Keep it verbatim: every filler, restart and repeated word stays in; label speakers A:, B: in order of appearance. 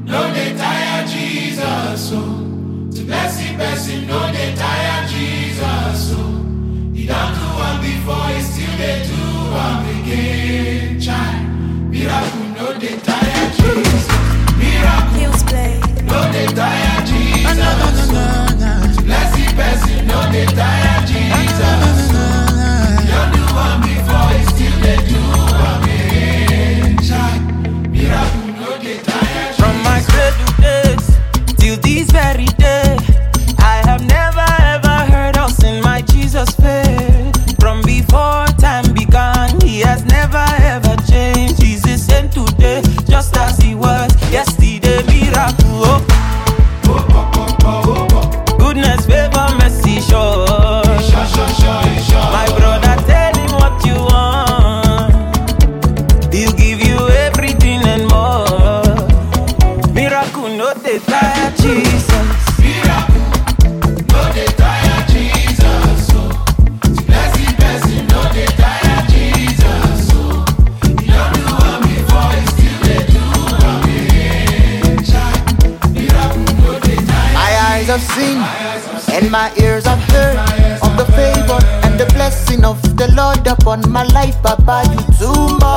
A: no dey tire Jesus, so to bless the person, no dey tire Jesus, so he don't do one before, he still dey do one again. Child, miracle no dey tire Jesus, miracle no dey tire Jesus, so to bless the person, no dey tire Jesus, so he don't do one before, he still dey do one again. Child, miracle no dey tire Jesus.
B: From my cradle days till this very day, I have never ever heard or seen my Jesus fail. From before time began, he has never ever changed. He's the same today, just as he was yesterday. Miracle, oh. Goodness, favor, mercy, sure. My brother, tell him what you want. He'll give you everything and more. Miracle, no dey tire Jesus.
A: Miracle no dey tire Jesus, so to bless the person, no dey tire Jesus, so he don't do one before, he still dey do one again. Child, miracle no dey tire.
C: My eyes have seen and my ears have heard of the favor and the blessing of the Lord upon my life. Papa, you too much.